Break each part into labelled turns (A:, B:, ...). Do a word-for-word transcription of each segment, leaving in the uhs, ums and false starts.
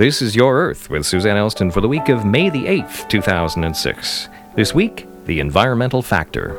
A: This is Your Earth with Suzanne Elston for the week of May the eighth, two thousand six. This week, the environmental factor.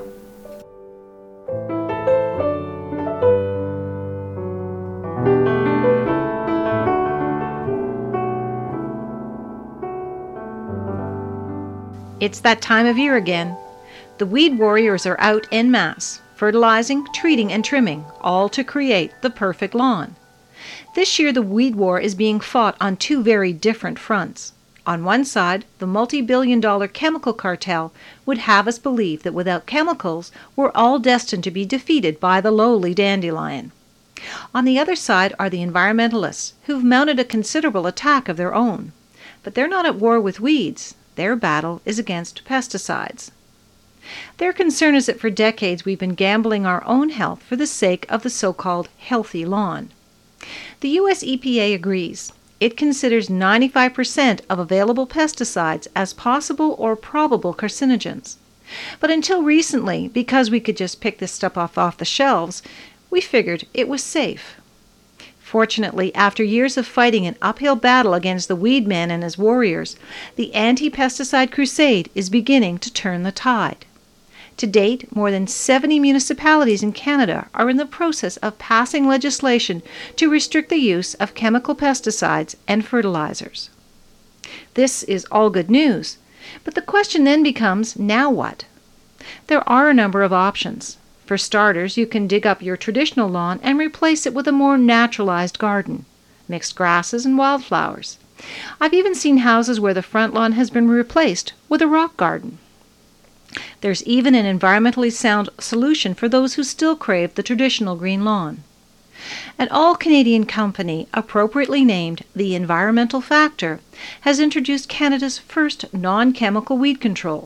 B: It's that time of year again. The weed warriors are out en masse, fertilizing, treating, and trimming, all to create the perfect lawn. This year the weed war is being fought on two very different fronts. On one side, the multi-billion dollar chemical cartel would have us believe that without chemicals, we're all destined to be defeated by the lowly dandelion. On the other side are the environmentalists, who've mounted a considerable attack of their own. But they're not at war with weeds. Their battle is against pesticides. Their concern is that for decades we've been gambling our own health for the sake of the so-called healthy lawn. The U S E P A agrees. It considers ninety-five percent of available pesticides as possible or probable carcinogens. But until recently, because we could just pick this stuff off, off the shelves, we figured it was safe. Fortunately, after years of fighting an uphill battle against the weed man and his warriors, the anti-pesticide crusade is beginning to turn the tide. To date, more than seventy municipalities in Canada are in the process of passing legislation to restrict the use of chemical pesticides and fertilizers. This is all good news, but the question then becomes, now what? There are a number of options. For starters, you can dig up your traditional lawn and replace it with a more naturalized garden, mixed grasses and wildflowers. I've even seen houses where the front lawn has been replaced with a rock garden. There's even an environmentally sound solution for those who still crave the traditional green lawn. An all-Canadian company, appropriately named the Environmental Factor, has introduced Canada's first non-chemical weed control.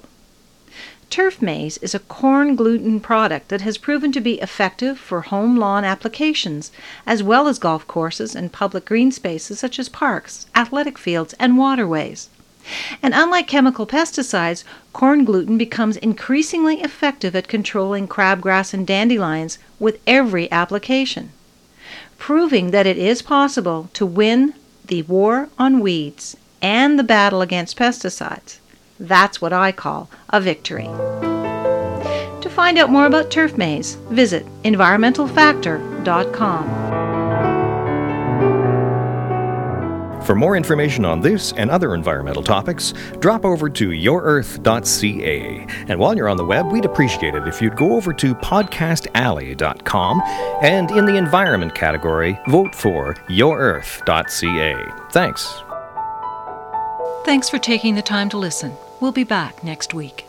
B: Turf maize is a corn gluten product that has proven to be effective for home lawn applications, as well as golf courses and public green spaces such as parks, athletic fields, and waterways. And unlike chemical pesticides, corn gluten becomes increasingly effective at controlling crabgrass and dandelions with every application, proving that it is possible to win the war on weeds and the battle against pesticides. That's what I call a victory. To find out more about turf maize, visit environmental factor dot com.
A: For more information on this and other environmental topics, drop over to your earth dot c a. And while you're on the web, we'd appreciate it if you'd go over to podcast alley dot com and in the environment category, vote for your earth dot c a. Thanks.
B: Thanks for taking the time to listen. We'll be back next week.